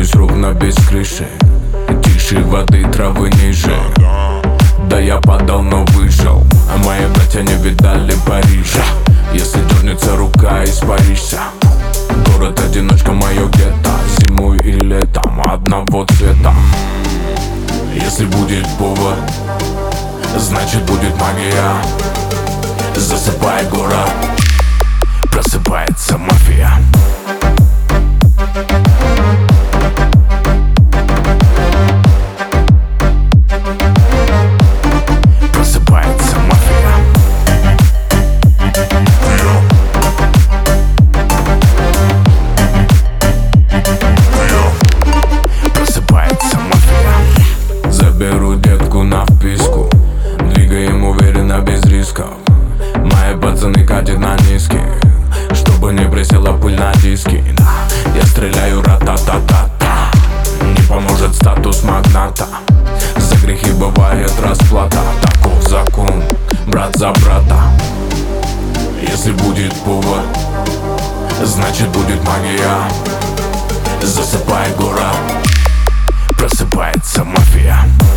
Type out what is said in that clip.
Здесь ровно без крыши, тише воды, травы ниже. Да я падал, но выжил, а мои братья не видали Парижа. Если дернется рука, испаришься. Город-одиночка, мое гетто, зимой и летом одного цвета. Если будет повод, значит будет магия. Засыпай город, просыпается мафия. Просыпается мафия. Просыпается мафия. Заберу детку на вписку, двигаем уверенно без рисков. Мои пацаны катят на низкий, чтобы не присела пыль на диски. Я стреляю ра-та-та-та-та. Не поможет статус магната, за грехи бывает расплата. Таков закон, брат за брата. Если будет повод, значит будет магия. Засыпай город, просыпается мафия.